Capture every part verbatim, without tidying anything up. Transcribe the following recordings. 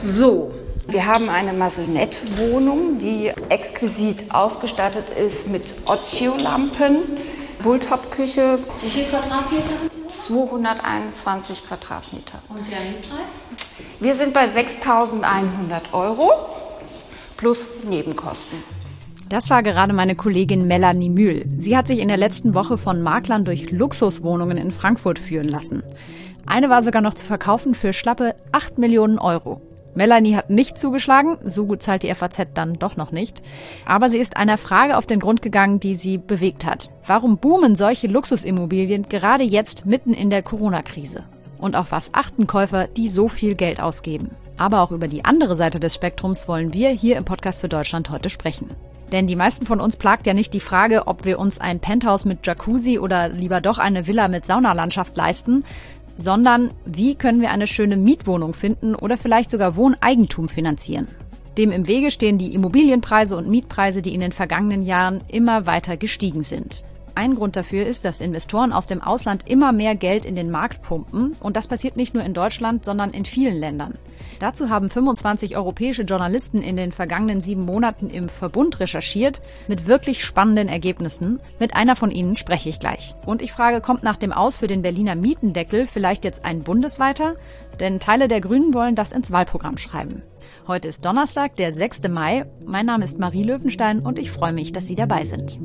So, wir haben eine Maisonette-Wohnung, die exquisit ausgestattet ist mit Occhio-Lampen, Bulltop-Küche. Wie viel Quadratmeter? zweihunderteinundzwanzig Quadratmeter. Und der Mietpreis? Wir sind bei sechstausendeinhundert Euro plus Nebenkosten. Das war gerade meine Kollegin Melanie Mühl. Sie hat sich in der letzten Woche von Maklern durch Luxuswohnungen in Frankfurt führen lassen. Eine war sogar noch zu verkaufen für schlappe acht Millionen Euro. Melanie hat nicht zugeschlagen, so gut zahlt die F A Z dann doch noch nicht. Aber sie ist einer Frage auf den Grund gegangen, die sie bewegt hat. Warum boomen solche Luxusimmobilien gerade jetzt mitten in der Corona-Krise? Und auf was achten Käufer, die so viel Geld ausgeben? Aber auch über die andere Seite des Spektrums wollen wir hier im Podcast für Deutschland heute sprechen. Denn die meisten von uns plagt ja nicht die Frage, ob wir uns ein Penthouse mit Jacuzzi oder lieber doch eine Villa mit Saunalandschaft leisten, sondern wie können wir eine schöne Mietwohnung finden oder vielleicht sogar Wohneigentum finanzieren. Dem im Wege stehen die Immobilienpreise und Mietpreise, die in den vergangenen Jahren immer weiter gestiegen sind. Ein Grund dafür ist, dass Investoren aus dem Ausland immer mehr Geld in den Markt pumpen. Und das passiert nicht nur in Deutschland, sondern in vielen Ländern. Dazu haben fünfundzwanzig europäische Journalisten in den vergangenen sieben Monaten im Verbund recherchiert, mit wirklich spannenden Ergebnissen. Mit einer von ihnen spreche ich gleich. Und ich frage, kommt nach dem Aus für den Berliner Mietendeckel vielleicht jetzt ein bundesweiter? Denn Teile der Grünen wollen das ins Wahlprogramm schreiben. Heute ist Donnerstag, der sechster Mai. Mein Name ist Marie Löwenstein und ich freue mich, dass Sie dabei sind.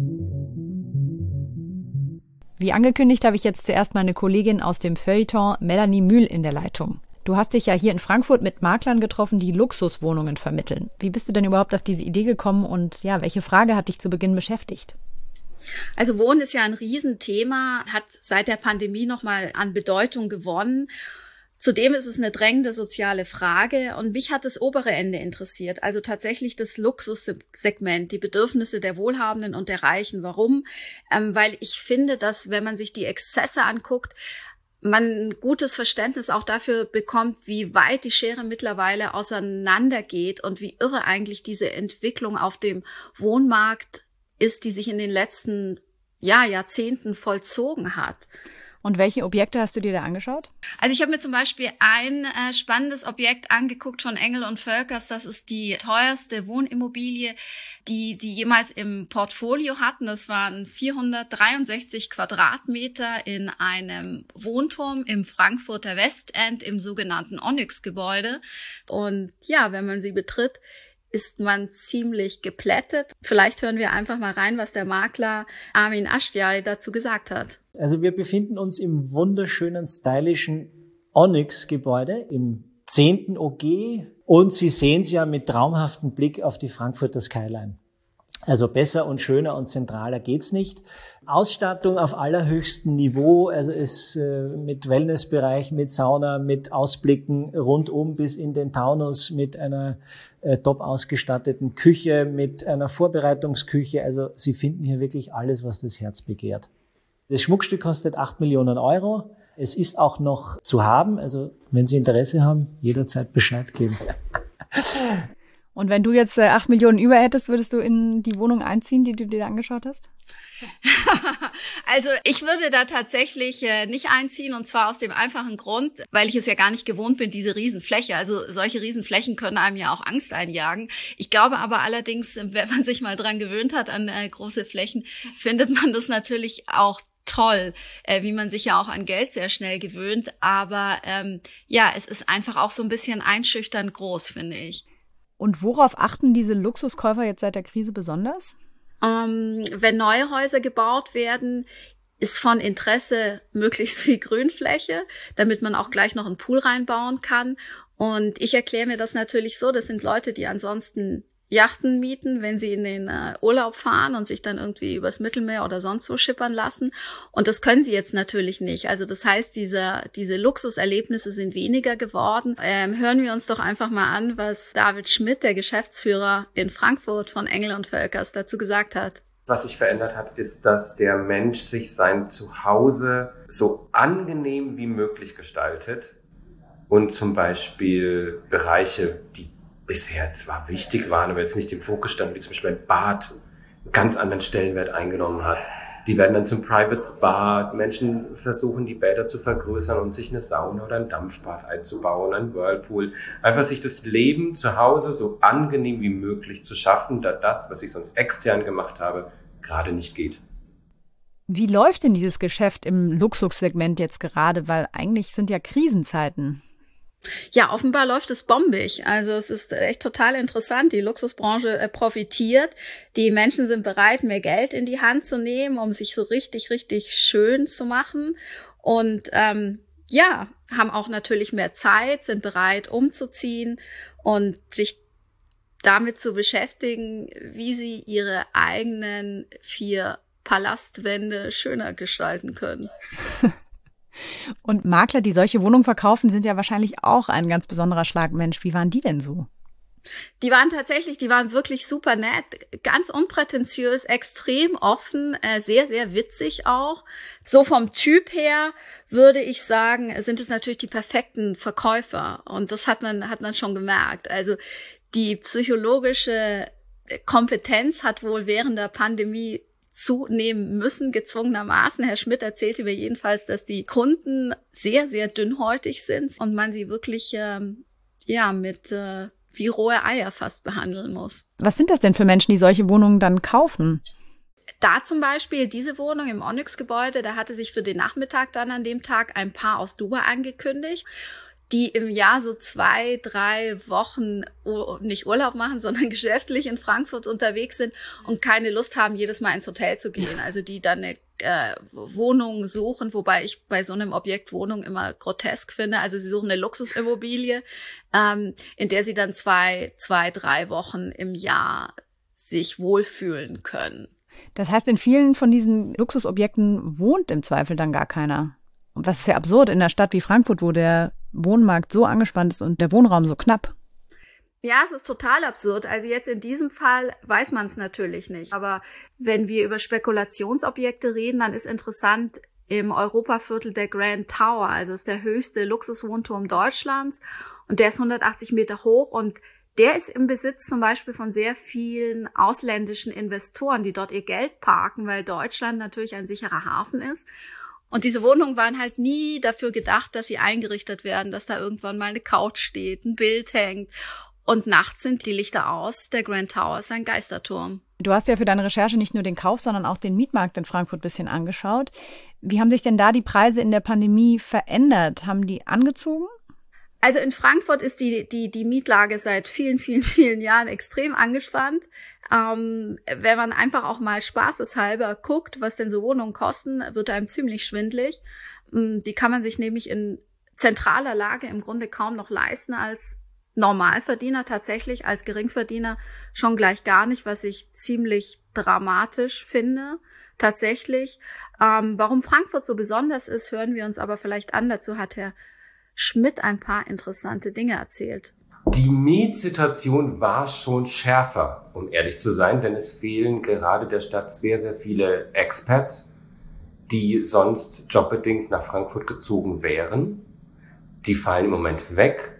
Wie angekündigt, habe ich jetzt zuerst meine Kollegin aus dem Feuilleton Melanie Mühl in der Leitung. Du hast dich ja hier in Frankfurt mit Maklern getroffen, die Luxuswohnungen vermitteln. Wie bist du denn überhaupt auf diese Idee gekommen und ja, welche Frage hat dich zu Beginn beschäftigt? Also Wohnen ist ja ein Riesenthema, hat seit der Pandemie nochmal an Bedeutung gewonnen. Zudem ist es eine drängende soziale Frage und mich hat das obere Ende interessiert, also tatsächlich das Luxussegment, die Bedürfnisse der Wohlhabenden und der Reichen. Warum? Ähm, weil ich finde, dass wenn man sich die Exzesse anguckt, man ein gutes Verständnis auch dafür bekommt, wie weit die Schere mittlerweile auseinandergeht und wie irre eigentlich diese Entwicklung auf dem Wohnmarkt ist, die sich in den letzten ja, Jahrzehnten vollzogen hat. Und welche Objekte hast du dir da angeschaut? Also ich habe mir zum Beispiel ein äh, spannendes Objekt angeguckt von Engel und Völkers. Das ist die teuerste Wohnimmobilie, die die jemals im Portfolio hatten. Das waren vierhundertdreiundsechzig Quadratmeter in einem Wohnturm im Frankfurter Westend im sogenannten Onyx-Gebäude. Und ja, wenn man sie betritt, ist man ziemlich geplättet. Vielleicht hören wir einfach mal rein, was der Makler Armin Ashtial dazu gesagt hat. Also wir befinden uns im wunderschönen, stylischen Onyx-Gebäude im zehnten O G und Sie sehen es ja mit traumhaftem Blick auf die Frankfurter Skyline. Also besser und schöner und zentraler geht's nicht. Ausstattung auf allerhöchstem Niveau, also es äh, mit Wellnessbereich, mit Sauna, mit Ausblicken rundum bis in den Taunus, mit einer äh, top ausgestatteten Küche, mit einer Vorbereitungsküche. Also Sie finden hier wirklich alles, was das Herz begehrt. Das Schmuckstück kostet acht Millionen Euro. Es ist auch noch zu haben, also wenn Sie Interesse haben, jederzeit Bescheid geben. Und wenn du jetzt äh, acht Millionen über hättest, würdest du in die Wohnung einziehen, die du dir angeschaut hast? Also ich würde da tatsächlich äh, nicht einziehen, und zwar aus dem einfachen Grund, weil ich es ja gar nicht gewohnt bin, diese Riesenfläche. Also solche Riesenflächen können einem ja auch Angst einjagen. Ich glaube aber allerdings, wenn man sich mal dran gewöhnt hat an äh, große Flächen, findet man das natürlich auch toll, äh, wie man sich ja auch an Geld sehr schnell gewöhnt. Aber ähm, ja, es ist einfach auch so ein bisschen einschüchternd groß, finde ich. Und worauf achten diese Luxuskäufer jetzt seit der Krise besonders? Ähm, wenn neue Häuser gebaut werden, ist von Interesse möglichst viel Grünfläche, damit man auch gleich noch einen Pool reinbauen kann. Und ich erkläre mir das natürlich so, das sind Leute, die ansonsten Yachten mieten, wenn sie in den äh, Urlaub fahren und sich dann irgendwie übers Mittelmeer oder sonst wo schippern lassen. Und das können sie jetzt natürlich nicht. Also das heißt, diese, diese Luxuserlebnisse sind weniger geworden. Ähm, hören wir uns doch einfach mal an, was David Schmidt, der Geschäftsführer in Frankfurt von Engel und Völkers, dazu gesagt hat. Was sich verändert hat, ist, dass der Mensch sich sein Zuhause so angenehm wie möglich gestaltet und zum Beispiel Bereiche, die bisher zwar wichtig waren, aber jetzt nicht im Fokus standen, wie zum Beispiel ein Bad, einen ganz anderen Stellenwert eingenommen hat. Die werden dann zum Private Spa. Menschen versuchen, die Bäder zu vergrößern und sich eine Sauna oder ein Dampfbad einzubauen, ein Whirlpool. Einfach sich das Leben zu Hause so angenehm wie möglich zu schaffen, da das, was ich sonst extern gemacht habe, gerade nicht geht. Wie läuft denn dieses Geschäft im Luxussegment jetzt gerade? Weil eigentlich sind ja Krisenzeiten. Ja, offenbar läuft es bombig. Also es ist echt total interessant. Die Luxusbranche äh, profitiert. Die Menschen sind bereit, mehr Geld in die Hand zu nehmen, um sich so richtig, richtig schön zu machen. Und ähm, ja, haben auch natürlich mehr Zeit, sind bereit, umzuziehen und sich damit zu beschäftigen, wie sie ihre eigenen vier Palastwände schöner gestalten können. Und Makler, die solche Wohnungen verkaufen, sind ja wahrscheinlich auch ein ganz besonderer Schlagmensch. Wie waren die denn so? Die waren tatsächlich, die waren wirklich super nett, ganz unprätentiös, extrem offen, äh, sehr, sehr witzig auch. So vom Typ her würde ich sagen, sind es natürlich die perfekten Verkäufer. Und das hat man, hat man schon gemerkt. Also die psychologische Kompetenz hat wohl während der Pandemie zunehmen müssen, gezwungenermaßen. Herr Schmidt erzählte mir jedenfalls, dass die Kunden sehr, sehr dünnhäutig sind und man sie wirklich ähm, ja mit äh, wie rohe Eier fast behandeln muss. Was sind das denn für Menschen, die solche Wohnungen dann kaufen? Da zum Beispiel diese Wohnung im Onyx-Gebäude, da hatte sich für den Nachmittag dann an dem Tag ein Paar aus Dubai angekündigt, die im Jahr so zwei, drei Wochen nicht Urlaub machen, sondern geschäftlich in Frankfurt unterwegs sind und keine Lust haben, jedes Mal ins Hotel zu gehen. Also die dann eine äh, Wohnung suchen, wobei ich bei so einem Objekt Wohnung immer grotesk finde. Also sie suchen eine Luxusimmobilie, ähm, in der sie dann zwei, zwei, drei Wochen im Jahr sich wohlfühlen können. Das heißt, in vielen von diesen Luxusobjekten wohnt im Zweifel dann gar keiner. Und was ist ja absurd in einer Stadt wie Frankfurt, wo der Wohnmarkt so angespannt ist und der Wohnraum so knapp. Ja, es ist total absurd. Also jetzt in diesem Fall weiß man es natürlich nicht. Aber wenn wir über Spekulationsobjekte reden, dann ist interessant im Europaviertel der Grand Tower. Also ist der höchste Luxuswohnturm Deutschlands und der ist hundertachtzig Meter hoch und der ist im Besitz zum Beispiel von sehr vielen ausländischen Investoren, die dort ihr Geld parken, weil Deutschland natürlich ein sicherer Hafen ist. Und diese Wohnungen waren halt nie dafür gedacht, dass sie eingerichtet werden, dass da irgendwann mal eine Couch steht, ein Bild hängt. Und nachts sind die Lichter aus. Der Grand Tower ist ein Geisterturm. Du hast ja für deine Recherche nicht nur den Kauf, sondern auch den Mietmarkt in Frankfurt ein bisschen angeschaut. Wie haben sich denn da die Preise in der Pandemie verändert? Haben die angezogen? Also in Frankfurt ist die, die, die Mietlage seit vielen, vielen, vielen Jahren extrem angespannt. Ähm, wenn man einfach auch mal spaßeshalber guckt, was denn so Wohnungen kosten, wird einem ziemlich schwindelig. Ähm, die kann man sich nämlich in zentraler Lage im Grunde kaum noch leisten als Normalverdiener, tatsächlich als Geringverdiener schon gleich gar nicht, was ich ziemlich dramatisch finde. Tatsächlich. Ähm, warum Frankfurt so besonders ist, hören wir uns aber vielleicht an. Dazu hat Herr Schmidt ein paar interessante Dinge erzählt. Die Mietsituation war schon schärfer, um ehrlich zu sein, denn es fehlen gerade der Stadt sehr, sehr viele Expats, die sonst jobbedingt nach Frankfurt gezogen wären. Die fallen im Moment weg,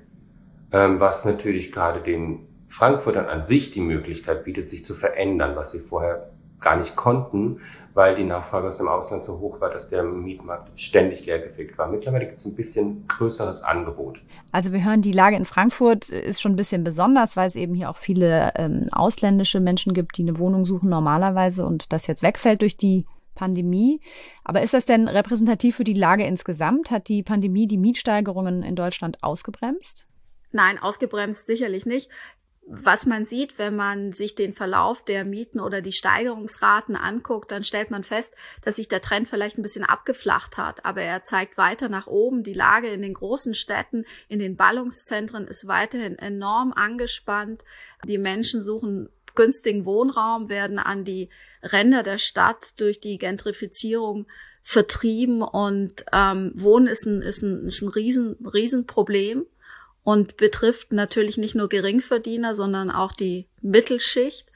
was natürlich gerade den Frankfurtern an sich die Möglichkeit bietet, sich zu verändern, was sie vorher gar nicht konnten, weil die Nachfrage aus dem Ausland so hoch war, dass der Mietmarkt ständig leergefegt war. Mittlerweile gibt es ein bisschen größeres Angebot. Also wir hören, die Lage in Frankfurt ist schon ein bisschen besonders, weil es eben hier auch viele ähm, ausländische Menschen gibt, die eine Wohnung suchen normalerweise und das jetzt wegfällt durch die Pandemie. Aber ist das denn repräsentativ für die Lage insgesamt? Hat die Pandemie die Mietsteigerungen in Deutschland ausgebremst? Nein, ausgebremst sicherlich nicht. Was man sieht, wenn man sich den Verlauf der Mieten oder die Steigerungsraten anguckt, dann stellt man fest, dass sich der Trend vielleicht ein bisschen abgeflacht hat. Aber er zeigt weiter nach oben. Die Lage in den großen Städten, in den Ballungszentren ist weiterhin enorm angespannt. Die Menschen suchen günstigen Wohnraum, werden an die Ränder der Stadt durch die Gentrifizierung vertrieben. Und ähm, Wohnen ist ein, ist ein, ist ein riesen, riesen Problem. Und betrifft natürlich nicht nur Geringverdiener, sondern auch die Mittelschicht.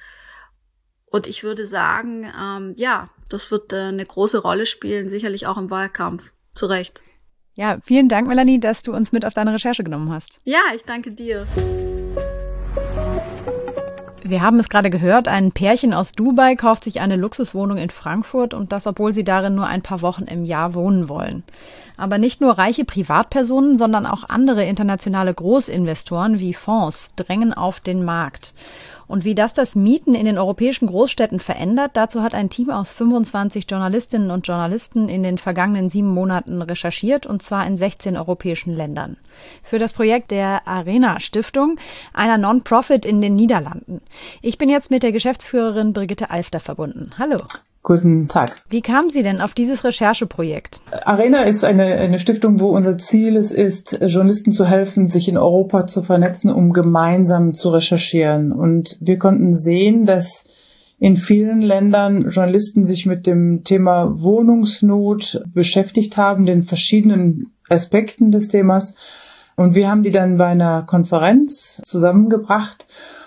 Und ich würde sagen, ähm, ja, das wird äh, eine große Rolle spielen, sicherlich auch im Wahlkampf. Zu Recht. Ja, vielen Dank, Melanie, dass du uns mit auf deine Recherche genommen hast. Ja, ich danke dir. Wir haben es gerade gehört, ein Pärchen aus Dubai kauft sich eine Luxuswohnung in Frankfurt und das, obwohl sie darin nur ein paar Wochen im Jahr wohnen wollen. Aber nicht nur reiche Privatpersonen, sondern auch andere internationale Großinvestoren wie Fonds drängen auf den Markt. Und wie das das Mieten in den europäischen Großstädten verändert, dazu hat ein Team aus fünfundzwanzig Journalistinnen und Journalisten in den vergangenen sieben Monaten recherchiert, und zwar in sechzehn europäischen Ländern. Für das Projekt der Arena Stiftung, einer Non-Profit in den Niederlanden. Ich bin jetzt mit der Geschäftsführerin Brigitte Alfter verbunden. Hallo. Guten Tag. Wie kamen Sie denn auf dieses Rechercheprojekt? Arena ist eine, eine Stiftung, wo unser Ziel es ist, Journalisten zu helfen, sich in Europa zu vernetzen, um gemeinsam zu recherchieren. Und wir konnten sehen, dass in vielen Ländern Journalisten sich mit dem Thema Wohnungsnot beschäftigt haben, den verschiedenen Aspekten des Themas. Und wir haben die dann bei einer Konferenz zusammengebracht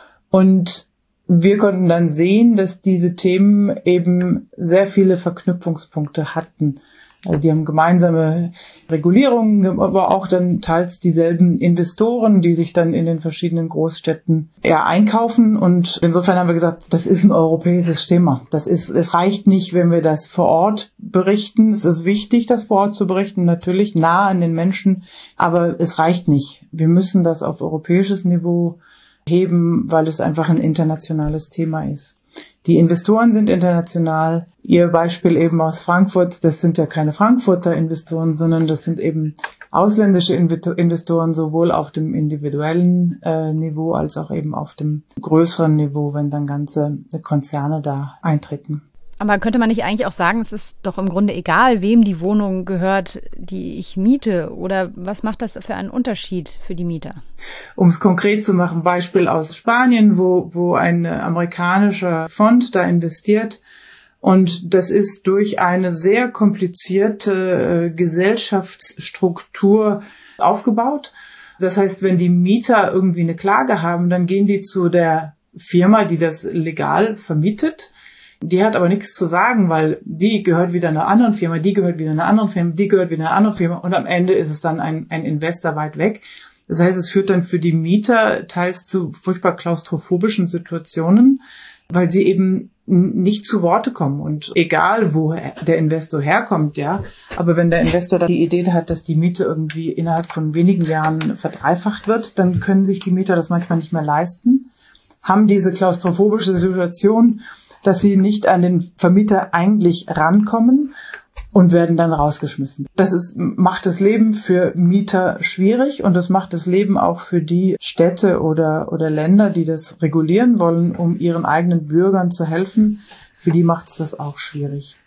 und wir konnten dann sehen, dass diese Themen eben sehr viele Verknüpfungspunkte hatten. Also die haben gemeinsame Regulierungen, aber auch dann teils dieselben Investoren, die sich dann in den verschiedenen Großstädten ja, einkaufen. Und insofern haben wir gesagt, das ist ein europäisches Thema. Das ist, es reicht nicht, wenn wir das vor Ort berichten. Es ist wichtig, das vor Ort zu berichten, natürlich nah an den Menschen, aber es reicht nicht. Wir müssen das auf europäisches Niveau heben, weil es einfach ein internationales Thema ist. Die Investoren sind international. Ihr Beispiel eben aus Frankfurt, das sind ja keine Frankfurter Investoren, sondern das sind eben ausländische Investoren, sowohl auf dem individuellen äh, Niveau als auch eben auf dem größeren Niveau, wenn dann ganze Konzerne da eintreten. Aber könnte man nicht eigentlich auch sagen, es ist doch im Grunde egal, wem die Wohnung gehört, die ich miete? Oder was macht das für einen Unterschied für die Mieter? Um es konkret zu machen, Beispiel aus Spanien, wo, wo ein amerikanischer Fonds da investiert. Und das ist durch eine sehr komplizierte äh, Gesellschaftsstruktur aufgebaut. Das heißt, wenn die Mieter irgendwie eine Klage haben, dann gehen die zu der Firma, die das legal vermietet. Die hat aber nichts zu sagen, weil die gehört wieder einer anderen Firma, die gehört wieder einer anderen Firma, die gehört wieder einer anderen Firma und am Ende ist es dann ein, ein Investor weit weg. Das heißt, es führt dann für die Mieter teils zu furchtbar klaustrophobischen Situationen, weil sie eben nicht zu Worte kommen. Und egal, wo der Investor herkommt, ja, aber wenn der Investor da die Idee hat, dass die Miete irgendwie innerhalb von wenigen Jahren verdreifacht wird, dann können sich die Mieter das manchmal nicht mehr leisten, haben diese klaustrophobische Situation, dass sie nicht an den Vermieter eigentlich rankommen und werden dann rausgeschmissen. Das ist, macht das Leben für Mieter schwierig und das macht das Leben auch für die Städte oder, oder Länder, die das regulieren wollen, um ihren eigenen Bürgern zu helfen. Für die macht es das auch schwierig.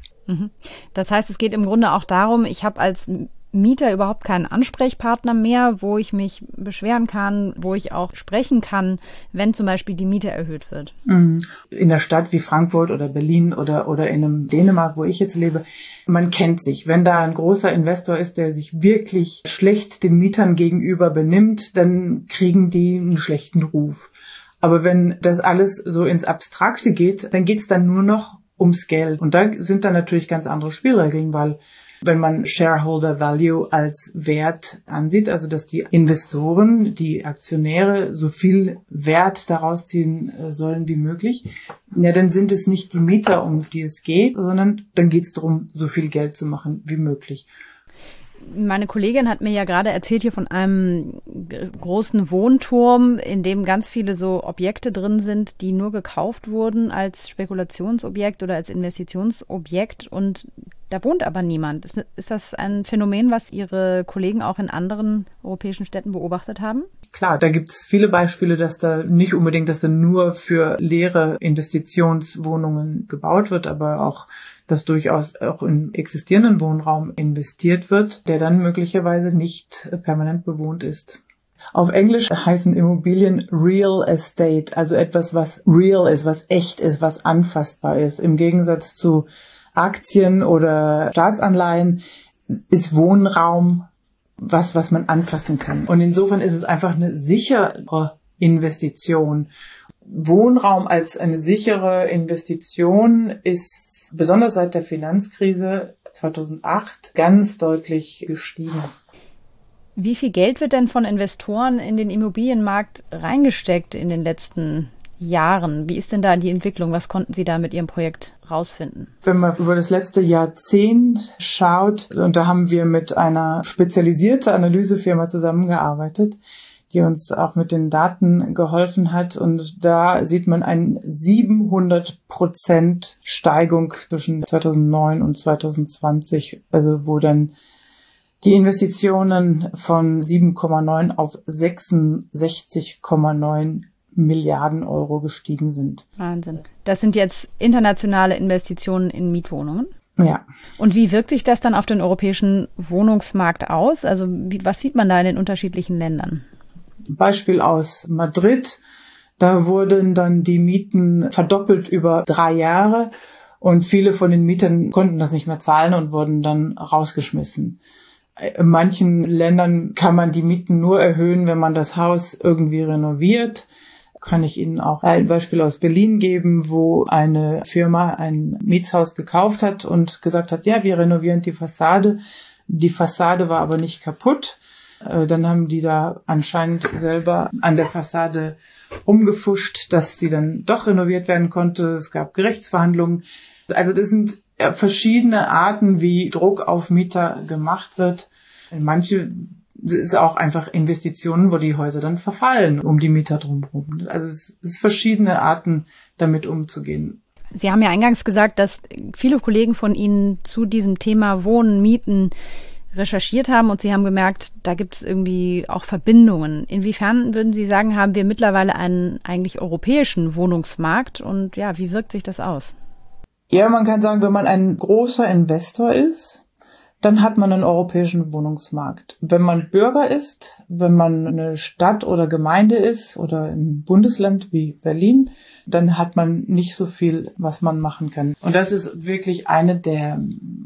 Das heißt, es geht im Grunde auch darum, ich habe als Mieter überhaupt keinen Ansprechpartner mehr, wo ich mich beschweren kann, wo ich auch sprechen kann, wenn zum Beispiel die Miete erhöht wird. In der Stadt wie Frankfurt oder Berlin oder, oder in einem Dänemark, wo ich jetzt lebe, man kennt sich. Wenn da ein großer Investor ist, der sich wirklich schlecht den Mietern gegenüber benimmt, dann kriegen die einen schlechten Ruf. Aber wenn das alles so ins Abstrakte geht, dann geht's dann nur noch ums Geld. Und da sind dann natürlich ganz andere Spielregeln, weil wenn man Shareholder Value als Wert ansieht, also dass die Investoren, die Aktionäre so viel Wert daraus ziehen sollen wie möglich, ja, dann sind es nicht die Mieter, um die es geht, sondern dann geht es darum, so viel Geld zu machen wie möglich. Meine Kollegin hat mir ja gerade erzählt hier von einem großen Wohnturm, in dem ganz viele so Objekte drin sind, die nur gekauft wurden als Spekulationsobjekt oder als Investitionsobjekt und da wohnt aber niemand. Ist, ist das ein Phänomen, was Ihre Kollegen auch in anderen europäischen Städten beobachtet haben? Klar, da gibt es viele Beispiele, dass da nicht unbedingt, dass da nur für leere Investitionswohnungen gebaut wird, aber auch dass durchaus auch in existierenden Wohnraum investiert wird, der dann möglicherweise nicht permanent bewohnt ist. Auf Englisch heißen Immobilien Real Estate, also etwas, was real ist, was echt ist, was anfassbar ist. Im Gegensatz zu Aktien oder Staatsanleihen ist Wohnraum was, was man anfassen kann. Und insofern ist es einfach eine sichere Investition. Wohnraum als eine sichere Investition ist besonders seit der Finanzkrise zweitausendacht ganz deutlich gestiegen. Wie viel Geld wird denn von Investoren in den Immobilienmarkt reingesteckt in den letzten Jahren. Wie ist denn da die Entwicklung? Was konnten Sie da mit Ihrem Projekt rausfinden? Wenn man über das letzte Jahrzehnt schaut, und da haben wir mit einer spezialisierten Analysefirma zusammengearbeitet, die uns auch mit den Daten geholfen hat. Und da sieht man eine siebenhundert Prozent Steigung zwischen zweitausendneun und zweitausendzwanzig, also wo dann die Investitionen von sieben Komma neun auf sechsundsechzig Komma neun Milliarden Euro gestiegen sind. Wahnsinn. Das sind jetzt internationale Investitionen in Mietwohnungen? Ja. Und wie wirkt sich das dann auf den europäischen Wohnungsmarkt aus? Also wie, was sieht man da in den unterschiedlichen Ländern? Beispiel aus Madrid. Da wurden dann die Mieten verdoppelt über drei Jahre und viele von den Mietern konnten das nicht mehr zahlen und wurden dann rausgeschmissen. In manchen Ländern kann man die Mieten nur erhöhen, wenn man das Haus irgendwie renoviert. Kann ich Ihnen auch ein Beispiel aus Berlin geben, wo eine Firma ein Mietshaus gekauft hat und gesagt hat, ja, wir renovieren die Fassade. Die Fassade war aber nicht kaputt. Dann haben die da anscheinend selber an der Fassade rumgefuscht, dass die dann doch renoviert werden konnte. Es gab Gerichtsverhandlungen. Also das sind verschiedene Arten, wie Druck auf Mieter gemacht wird. Manche ist auch einfach Investitionen, wo die Häuser dann verfallen, um die Mieter drumherum. Also es ist verschiedene Arten, damit umzugehen. Sie haben ja eingangs gesagt, dass viele Kollegen von Ihnen zu diesem Thema Wohnen, Mieten recherchiert haben und Sie haben gemerkt, da gibt es irgendwie auch Verbindungen. Inwiefern würden Sie sagen, haben wir mittlerweile einen eigentlich europäischen Wohnungsmarkt und ja, wie wirkt sich das aus? Ja, man kann sagen, wenn man ein großer Investor ist, dann hat man einen europäischen Wohnungsmarkt. Wenn man Bürger ist, wenn man eine Stadt oder Gemeinde ist oder im Bundesland wie Berlin, dann hat man nicht so viel, was man machen kann. Und das ist wirklich eine der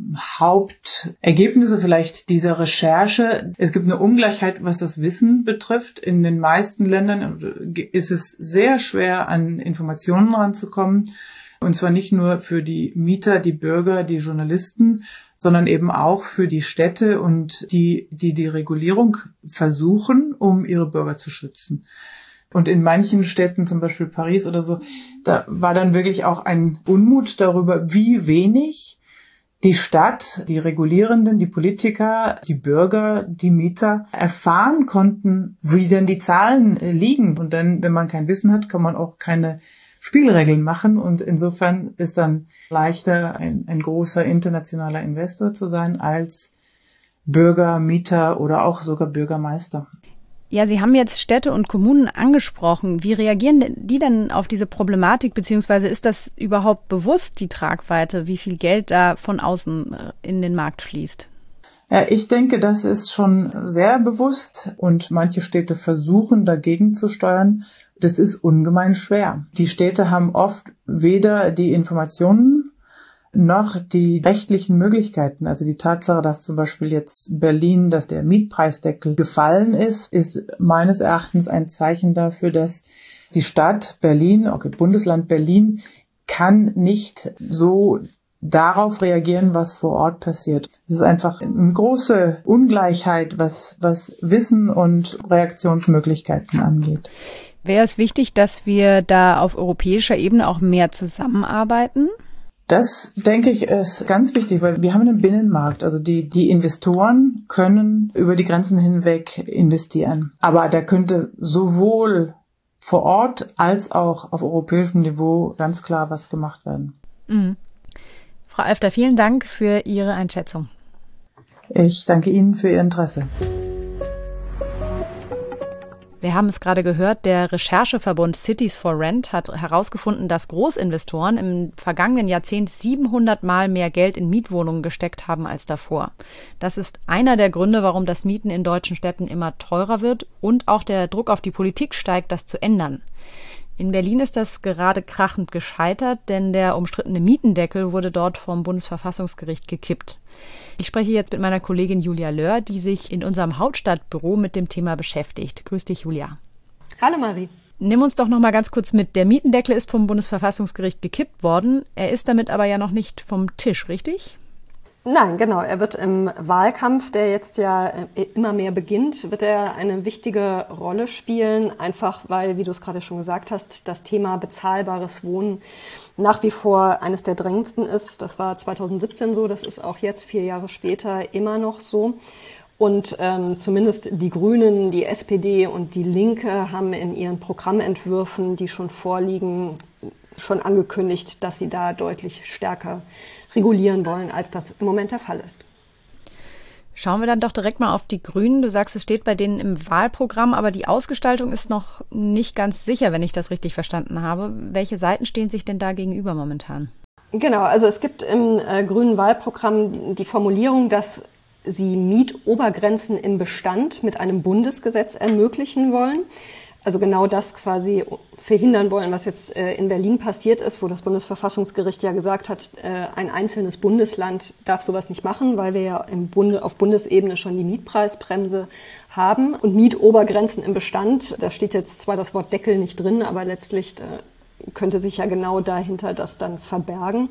Hauptergebnisse vielleicht dieser Recherche. Es gibt eine Ungleichheit, was das Wissen betrifft. In den meisten Ländern ist es sehr schwer, an Informationen ranzukommen. Und zwar nicht nur für die Mieter, die Bürger, die Journalisten, sondern eben auch für die Städte und die, die die Regulierung versuchen, um ihre Bürger zu schützen. Und in manchen Städten, zum Beispiel Paris oder so, da war dann wirklich auch ein Unmut darüber, wie wenig die Stadt, die Regulierenden, die Politiker, die Bürger, die Mieter erfahren konnten, wie denn die Zahlen liegen. Und dann, wenn man kein Wissen hat, kann man auch keine Spielregeln machen. Und insofern ist dann leichter, ein, ein großer internationaler Investor zu sein, als Bürger, Mieter oder auch sogar Bürgermeister. Ja, Sie haben jetzt Städte und Kommunen angesprochen. Wie reagieren die denn auf diese Problematik, beziehungsweise ist das überhaupt bewusst, die Tragweite, wie viel Geld da von außen in den Markt fließt? Ja, ich denke, das ist schon sehr bewusst und manche Städte versuchen, dagegen zu steuern. Das ist ungemein schwer. Die Städte haben oft weder die Informationen noch die rechtlichen Möglichkeiten. Also die Tatsache, dass zum Beispiel jetzt Berlin, dass der Mietpreisdeckel gefallen ist, ist meines Erachtens ein Zeichen dafür, dass die Stadt Berlin, okay, Bundesland Berlin, kann nicht so darauf reagieren, was vor Ort passiert. Es ist einfach eine große Ungleichheit, was, was Wissen und Reaktionsmöglichkeiten angeht. Wäre es wichtig, dass wir da auf europäischer Ebene auch mehr zusammenarbeiten? Das, denke ich, ist ganz wichtig, weil wir haben einen Binnenmarkt. Also die, die Investoren können über die Grenzen hinweg investieren. Aber da könnte sowohl vor Ort als auch auf europäischem Niveau ganz klar was gemacht werden. Mhm. Frau Alfter, vielen Dank für Ihre Einschätzung. Ich danke Ihnen für Ihr Interesse. Wir haben es gerade gehört, der Rechercheverbund Cities for Rent hat herausgefunden, dass Großinvestoren im vergangenen Jahrzehnt siebenhundert Mal mehr Geld in Mietwohnungen gesteckt haben als davor. Das ist einer der Gründe, warum das Mieten in deutschen Städten immer teurer wird und auch der Druck auf die Politik steigt, das zu ändern. In Berlin ist das gerade krachend gescheitert, denn der umstrittene Mietendeckel wurde dort vom Bundesverfassungsgericht gekippt. Ich spreche jetzt mit meiner Kollegin Julia Löhr, die sich in unserem Hauptstadtbüro mit dem Thema beschäftigt. Grüß dich, Julia. Hallo, Marie. Nimm uns doch noch mal ganz kurz mit. Der Mietendeckel ist vom Bundesverfassungsgericht gekippt worden. Er ist damit aber ja noch nicht vom Tisch, richtig? Nein, genau. Er wird im Wahlkampf, der jetzt ja immer mehr beginnt, wird er eine wichtige Rolle spielen, einfach weil, wie du es gerade schon gesagt hast, das Thema bezahlbares Wohnen nach wie vor eines der drängendsten ist. Das war zweitausendsiebzehn so, das ist auch jetzt vier Jahre später immer noch so. Und ähm, zumindest die Grünen, die S P D und die Linke haben in ihren Programmentwürfen, die schon vorliegen, schon angekündigt, dass sie da deutlich stärker regulieren wollen, als das im Moment der Fall ist. Schauen wir dann doch direkt mal auf die Grünen. Du sagst, es steht bei denen im Wahlprogramm, aber die Ausgestaltung ist noch nicht ganz sicher, wenn ich das richtig verstanden habe. Welche Seiten stehen sich denn da gegenüber momentan? Genau, also es gibt im äh, grünen Wahlprogramm die Formulierung, dass sie Mietobergrenzen im Bestand mit einem Bundesgesetz ermöglichen wollen. Also genau das quasi verhindern wollen, was jetzt äh, in Berlin passiert ist, wo das Bundesverfassungsgericht ja gesagt hat, äh, ein einzelnes Bundesland darf sowas nicht machen, weil wir ja im Bunde, auf Bundesebene schon die Mietpreisbremse haben. Und Mietobergrenzen im Bestand, da steht jetzt zwar das Wort Deckel nicht drin, aber letztlich äh, könnte sich ja genau dahinter das dann verbergen.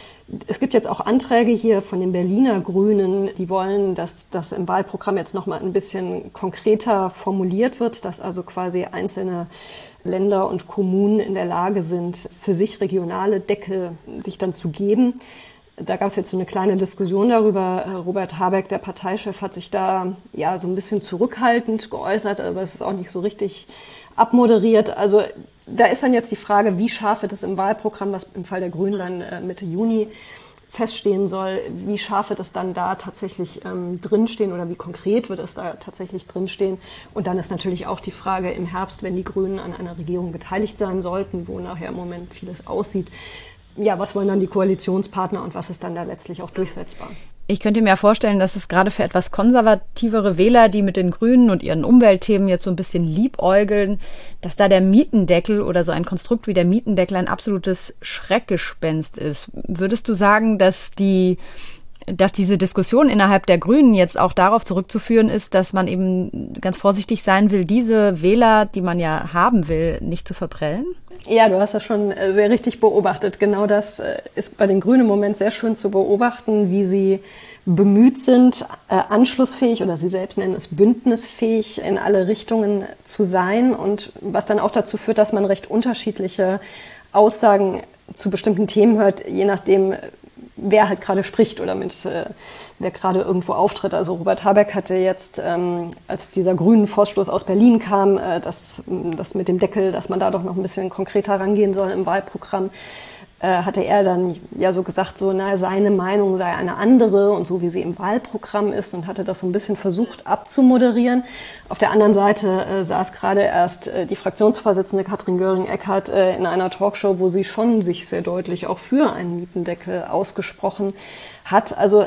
Es gibt jetzt auch Anträge hier von den Berliner Grünen, die wollen, dass das im Wahlprogramm jetzt noch mal ein bisschen konkreter formuliert wird, dass also quasi einzelne Länder und Kommunen in der Lage sind, für sich regionale Deckel sich dann zu geben. Da gab es jetzt so eine kleine Diskussion darüber. Robert Habeck, der Parteichef, hat sich da ja so ein bisschen zurückhaltend geäußert, aber es ist auch nicht so richtig abmoderiert. Also da ist dann jetzt die Frage, wie scharf wird es im Wahlprogramm, was im Fall der Grünen dann äh, Mitte Juni feststehen soll, wie scharf wird es dann da tatsächlich ähm, drinstehen oder wie konkret wird es da tatsächlich drinstehen. Und dann ist natürlich auch die Frage im Herbst, wenn die Grünen an einer Regierung beteiligt sein sollten, wo nachher im Moment vieles aussieht, ja, was wollen dann die Koalitionspartner und was ist dann da letztlich auch durchsetzbar? Ich könnte mir vorstellen, dass es gerade für etwas konservativere Wähler, die mit den Grünen und ihren Umweltthemen jetzt so ein bisschen liebäugeln, dass da der Mietendeckel oder so ein Konstrukt wie der Mietendeckel ein absolutes Schreckgespenst ist. Würdest du sagen, dass die, dass diese Diskussion innerhalb der Grünen jetzt auch darauf zurückzuführen ist, dass man eben ganz vorsichtig sein will, diese Wähler, die man ja haben will, nicht zu verprellen? Ja, du hast das schon sehr richtig beobachtet. Genau das ist bei den Grünen im Moment sehr schön zu beobachten, wie sie bemüht sind, anschlussfähig oder sie selbst nennen es bündnisfähig in alle Richtungen zu sein und was dann auch dazu führt, dass man recht unterschiedliche Aussagen zu bestimmten Themen hört, je nachdem, wer halt gerade spricht oder mit äh, wer gerade irgendwo auftritt. Also Robert Habeck hatte jetzt, ähm, als dieser grünen Vorstoß aus Berlin kam, äh, das, das mit dem Deckel, dass man da doch noch ein bisschen konkreter rangehen soll im Wahlprogramm, äh, hatte er dann ja so gesagt, so na seine Meinung sei eine andere und so wie sie im Wahlprogramm ist und hatte das so ein bisschen versucht abzumoderieren. Auf der anderen Seite äh, saß gerade erst äh, die Fraktionsvorsitzende Katrin Göring-Eckardt äh, in einer Talkshow, wo sie schon sich sehr deutlich auch für einen Mietendeckel ausgesprochen hat. Also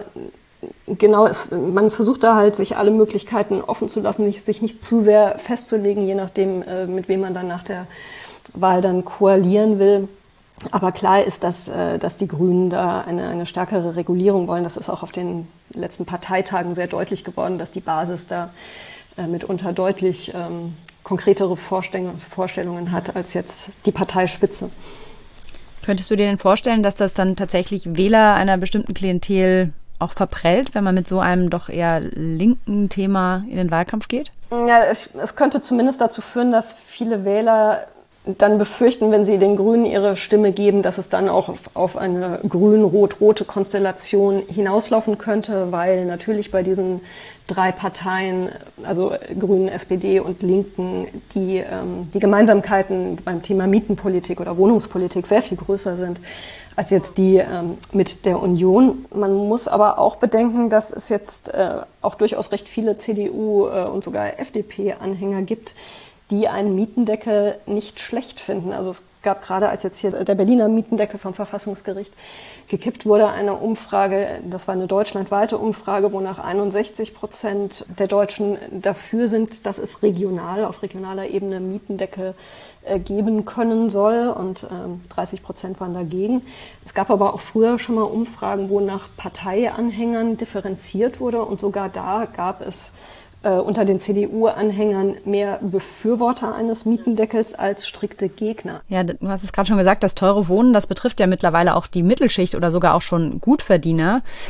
genau, es, man versucht da halt, sich alle Möglichkeiten offen zu lassen, nicht, sich nicht zu sehr festzulegen, je nachdem, äh, mit wem man dann nach der Wahl dann koalieren will. Aber klar ist, dass, äh, dass die Grünen da eine, eine stärkere Regulierung wollen. Das ist auch auf den letzten Parteitagen sehr deutlich geworden, dass die Basis da äh, mitunter deutlich ähm, konkretere Vorstell- Vorstellungen hat als jetzt die Parteispitze. Könntest du dir denn vorstellen, dass das dann tatsächlich Wähler einer bestimmten Klientel auch verprellt, wenn man mit so einem doch eher linken Thema in den Wahlkampf geht? Ja, es, es könnte zumindest dazu führen, dass viele Wähler dann befürchten, wenn sie den Grünen ihre Stimme geben, dass es dann auch auf, auf eine grün-rot-rote Konstellation hinauslaufen könnte, weil natürlich bei diesen drei Parteien, also Grünen, S P D und Linken, die, ähm, die Gemeinsamkeiten beim Thema Mietenpolitik oder Wohnungspolitik sehr viel größer sind als jetzt die ähm, mit der Union. Man muss aber auch bedenken, dass es jetzt äh, auch durchaus recht viele C D U äh, und sogar F D P-Anhänger gibt, die einen Mietendeckel nicht schlecht finden. Also es gab gerade, als jetzt hier der Berliner Mietendeckel vom Verfassungsgericht gekippt wurde, eine Umfrage, das war eine deutschlandweite Umfrage, wonach einundsechzig Prozent der Deutschen dafür sind, dass es regional, auf regionaler Ebene Mietendeckel äh, geben können soll und ähm, dreißig Prozent waren dagegen. Es gab aber auch früher schon mal Umfragen, wo nach Parteianhängern differenziert wurde und sogar da gab es Uh, unter den C D U-Anhängern mehr Befürworter eines Mietendeckels als strikte Gegner. Ja, du hast es gerade schon gesagt, das teure Wohnen, das betrifft ja mittlerweile auch die Mittelschicht oder sogar auch schon Gutverdiener.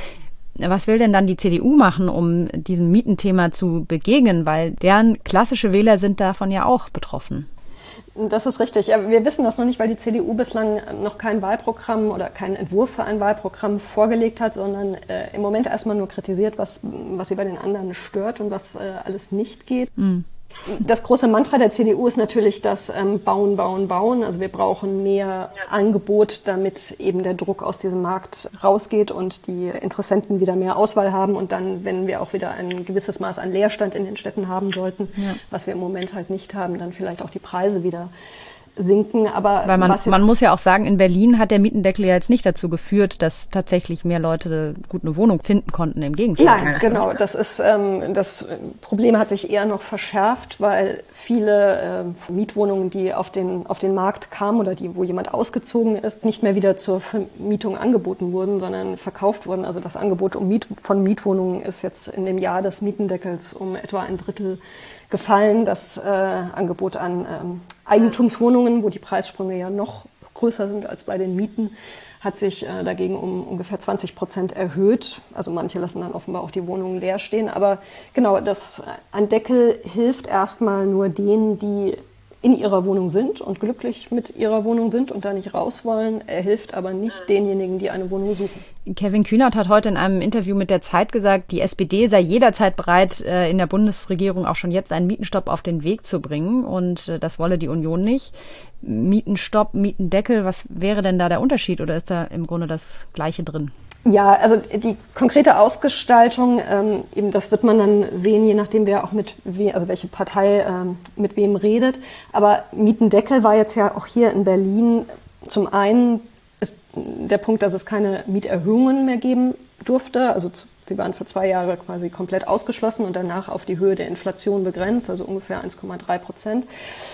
Was will denn dann die C D U machen, um diesem Mietenthema zu begegnen? Weil deren klassische Wähler sind davon ja auch betroffen. Das ist richtig. Ja, wir wissen das noch nicht, weil die C D U bislang noch kein Wahlprogramm oder keinen Entwurf für ein Wahlprogramm vorgelegt hat, sondern äh, im Moment erstmal nur kritisiert, was, was sie bei den anderen stört und was äh, alles nicht geht. Mhm. Das große Mantra der C D U ist natürlich das ähm, Bauen, Bauen, Bauen. Also wir brauchen mehr Angebot, damit eben der Druck aus diesem Markt rausgeht und die Interessenten wieder mehr Auswahl haben. Und dann, wenn wir auch wieder ein gewisses Maß an Leerstand in den Städten haben sollten, ja. was wir im Moment halt nicht haben, dann vielleicht auch die Preise wieder sinken. Aber Weil man, was jetzt man muss ja auch sagen, in Berlin hat der Mietendeckel ja jetzt nicht dazu geführt, dass tatsächlich mehr Leute gut eine Wohnung finden konnten. Im Gegenteil. Nein, genau. Das ist ähm, das Problem hat sich eher noch verschärft, weil viele ähm, Mietwohnungen, die auf den auf den Markt kamen oder die, wo jemand ausgezogen ist, nicht mehr wieder zur Vermietung angeboten wurden, sondern verkauft wurden. Also das Angebot um Miet, von Mietwohnungen ist jetzt in dem Jahr des Mietendeckels um etwa ein Drittel gefallen. Das äh, Angebot an ähm, Eigentumswohnungen, wo die Preissprünge ja noch größer sind als bei den Mieten, hat sich äh, dagegen um ungefähr zwanzig Prozent erhöht. Also manche lassen dann offenbar auch die Wohnungen leer stehen. Aber genau, das, ein Deckel hilft erstmal nur denen, die in ihrer Wohnung sind und glücklich mit ihrer Wohnung sind und da nicht raus wollen. Er hilft aber nicht denjenigen, die eine Wohnung suchen. Kevin Kühnert hat heute in einem Interview mit der Zeit gesagt, die S P D sei jederzeit bereit, in der Bundesregierung auch schon jetzt einen Mietenstopp auf den Weg zu bringen. Und das wolle die Union nicht. Mietenstopp, Mietendeckel, was wäre denn da der Unterschied oder ist da im Grunde das Gleiche drin? Ja, also die konkrete Ausgestaltung, ähm, eben das wird man dann sehen, je nachdem wer auch mit we, also welche Partei ähm, mit wem redet. Aber Mietendeckel war jetzt ja auch hier in Berlin zum einen ist der Punkt, dass es keine Mieterhöhungen mehr geben durfte. Also sie waren für zwei Jahre quasi komplett ausgeschlossen und danach auf die Höhe der Inflation begrenzt, also ungefähr eins Komma drei Prozent,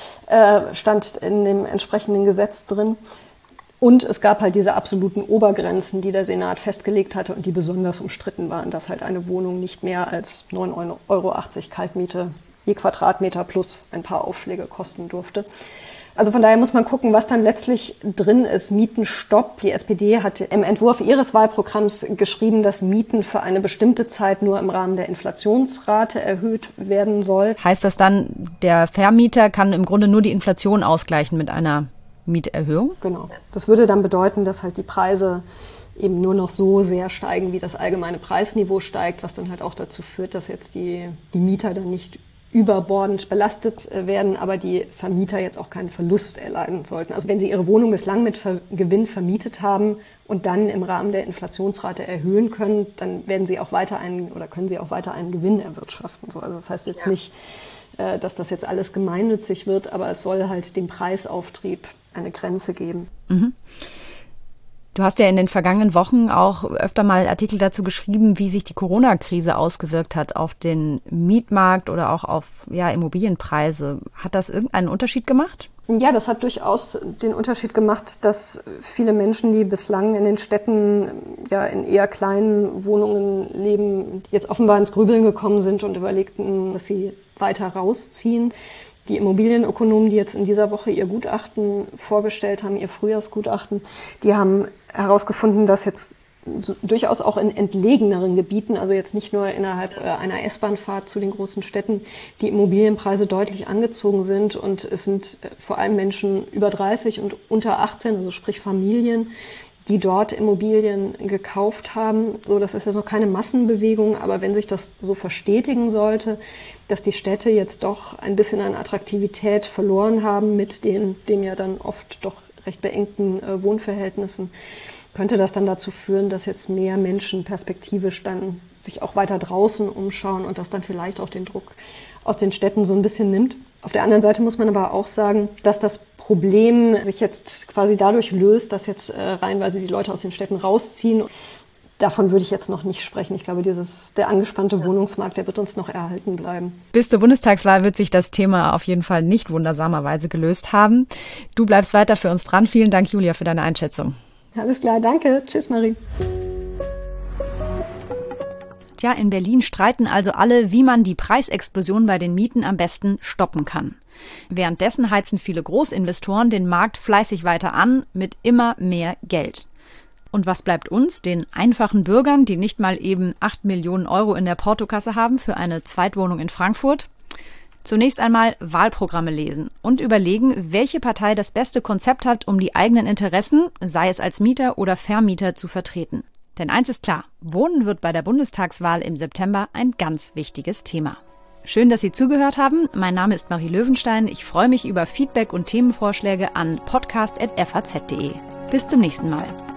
äh, stand in dem entsprechenden Gesetz drin. Und es gab halt diese absoluten Obergrenzen, die der Senat festgelegt hatte und die besonders umstritten waren, dass halt eine Wohnung nicht mehr als neun Euro achtzig Kaltmiete je Quadratmeter plus ein paar Aufschläge kosten durfte. Also von daher muss man gucken, was dann letztlich drin ist. Mietenstopp. Die S P D hat im Entwurf ihres Wahlprogramms geschrieben, dass Mieten für eine bestimmte Zeit nur im Rahmen der Inflationsrate erhöht werden soll. Heißt das dann, der Vermieter kann im Grunde nur die Inflation ausgleichen mit einer Mieterhöhung? Genau. Das würde dann bedeuten, dass halt die Preise eben nur noch so sehr steigen, wie das allgemeine Preisniveau steigt, was dann halt auch dazu führt, dass jetzt die, die Mieter dann nicht überbordend belastet werden, aber die Vermieter jetzt auch keinen Verlust erleiden sollten. Also wenn sie ihre Wohnung bislang mit Ver- Gewinn vermietet haben und dann im Rahmen der Inflationsrate erhöhen können, dann werden sie auch weiter einen oder können sie auch weiter einen Gewinn erwirtschaften. So, also das heißt jetzt ja. nicht, äh, dass das jetzt alles gemeinnützig wird, aber es soll halt dem Preisauftrieb eine Grenze geben. Mhm. Du hast ja in den vergangenen Wochen auch öfter mal Artikel dazu geschrieben, wie sich die Corona-Krise ausgewirkt hat auf den Mietmarkt oder auch auf ja, Immobilienpreise. Hat das irgendeinen Unterschied gemacht? Ja, das hat durchaus den Unterschied gemacht, dass viele Menschen, die bislang in den Städten ja in eher kleinen Wohnungen leben, jetzt offenbar ins Grübeln gekommen sind und überlegten, dass sie weiter rausziehen. Die Immobilienökonomen, die jetzt in dieser Woche ihr Gutachten vorgestellt haben, ihr Frühjahrsgutachten, die haben herausgefunden, dass jetzt durchaus auch in entlegeneren Gebieten, also jetzt nicht nur innerhalb einer S-Bahn-Fahrt zu den großen Städten, die Immobilienpreise deutlich angezogen sind. Und es sind vor allem Menschen über dreißig und unter achtzehn, also sprich Familien, die dort Immobilien gekauft haben. So, das ist ja so keine Massenbewegung, aber wenn sich das so verstetigen sollte, dass die Städte jetzt doch ein bisschen an Attraktivität verloren haben mit den, dem ja dann oft doch recht beengten äh, Wohnverhältnissen, könnte das dann dazu führen, dass jetzt mehr Menschen perspektivisch dann sich auch weiter draußen umschauen und das dann vielleicht auch den Druck aus den Städten so ein bisschen nimmt. Auf der anderen Seite muss man aber auch sagen, dass das Problem sich jetzt quasi dadurch löst, dass jetzt äh, reihenweise die Leute aus den Städten rausziehen. Davon würde ich jetzt noch nicht sprechen. Ich glaube, dieses, der angespannte Wohnungsmarkt, der wird uns noch erhalten bleiben. Bis zur Bundestagswahl wird sich das Thema auf jeden Fall nicht wundersamerweise gelöst haben. Du bleibst weiter für uns dran. Vielen Dank, Julia, für deine Einschätzung. Alles klar, danke. Tschüss, Marie. Tja, in Berlin streiten also alle, wie man die Preisexplosion bei den Mieten am besten stoppen kann. Währenddessen heizen viele Großinvestoren den Markt fleißig weiter an mit immer mehr Geld. Und was bleibt uns, den einfachen Bürgern, die nicht mal eben acht Millionen Euro in der Portokasse haben für eine Zweitwohnung in Frankfurt? Zunächst einmal Wahlprogramme lesen und überlegen, welche Partei das beste Konzept hat, um die eigenen Interessen, sei es als Mieter oder Vermieter, zu vertreten. Denn eins ist klar, Wohnen wird bei der Bundestagswahl im September ein ganz wichtiges Thema. Schön, dass Sie zugehört haben. Mein Name ist Marie Löwenstein. Ich freue mich über Feedback und Themenvorschläge an podcast punkt f a z punkt d e. Bis zum nächsten Mal.